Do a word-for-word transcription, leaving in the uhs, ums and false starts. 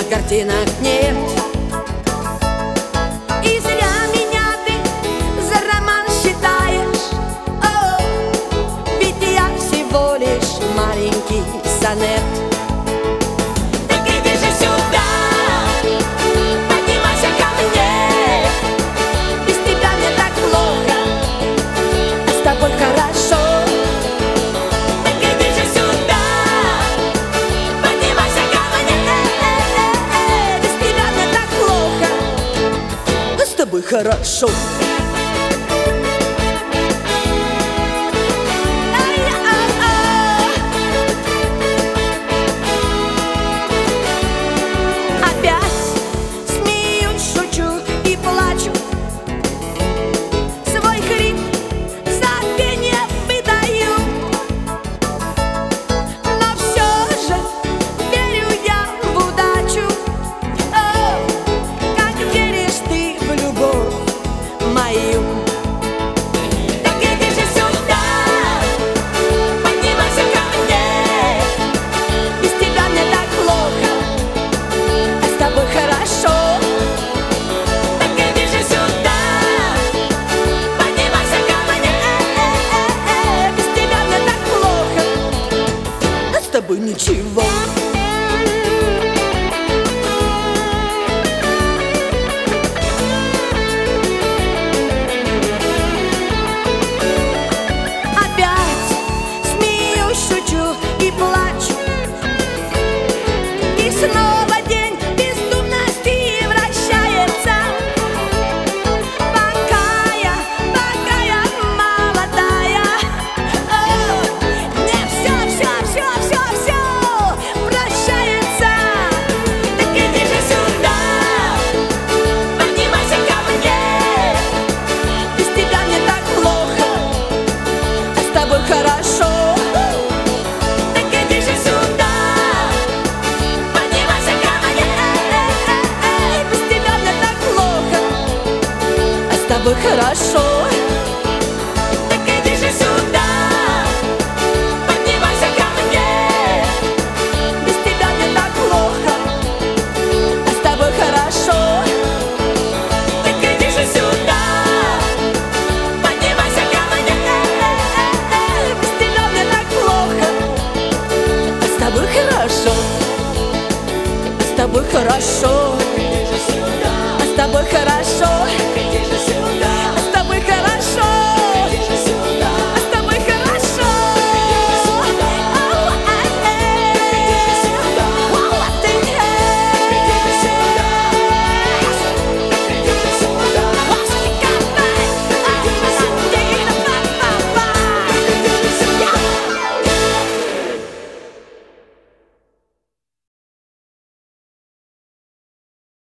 картинок нет. И зря меня ты за роман считаешь, о, ведь я всего лишь маленький сонет. Так иди же сюда, поднимайся ко мне. Без тебя мне так плохо, а с тобой хорошо. Так иди же сюда, поднимайся ко мне. Без тебя мне так плохо, а с тобой хорошо. С тобой ничего. Опять смеюсь, шучу и плачу, и снова день бездумности вращается. Пока я, пока я молодая, о, мне все, все, все, все, все прощается. Так иди же сюда, поднимайся ко мне. Без тебя мне так плохо, а с тобой хорошо. Так иди же сюда, поднимайся ко мне. Без тебя мне так плохо, а с тобой хорошо. Так иди же сюда, поднимайся ко мне. Без тебя мне так плохо, а с тобой хорошо. Так иди же сюда, поднимайся ко мне. Без тебя мне так плохо, а с тобой хорошо. А с тобой хорошо. А с тобой хорошо.